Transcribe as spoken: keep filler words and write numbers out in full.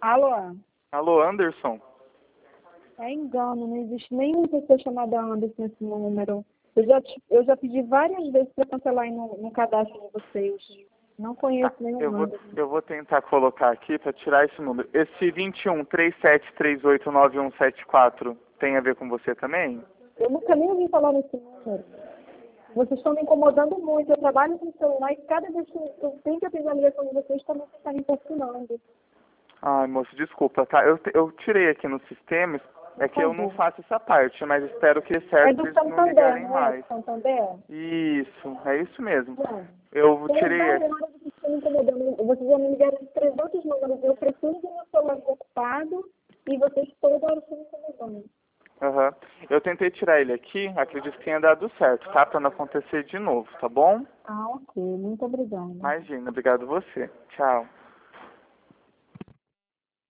Alô? Alô, Anderson? É engano, não existe nenhuma pessoa chamada Anderson nesse número. Eu já, te- eu já pedi várias vezes para cancelar aí no, no cadastro de vocês. Não conheço Tá, nenhum eu vou, Anderson. eu vou tentar colocar aqui para tirar esse número. Esse vinte e um, trinta e sete, trinta e oito, nove um sete quatro tem a ver com você também? Eu nunca nem ouvi falar nesse número. Vocês estão me incomodando muito. Eu trabalho com celular e cada vez que eu tenho que atender a ligação de vocês, também está me importunando. Ai, moço, desculpa, tá? Eu, te- eu tirei aqui no sistema, é Por que eu não favor. faço essa parte, mas espero que dê É certo do pra eles não Santander, ligarem não é? mais. Do Santander? Isso, é isso mesmo. Não. Eu Toda tirei hora aqui. vocês estão me incomodando. Vocês já me ligaram de trezentos números. Eu preciso do meu celular ocupado e vocês toda hora estão me incomodando. Aham. Eu tentei tirar ele aqui, acredito que tenha dado certo, tá? Pra não acontecer de novo, tá bom? Ah, ok. Muito obrigada. Imagina, obrigado você. Tchau.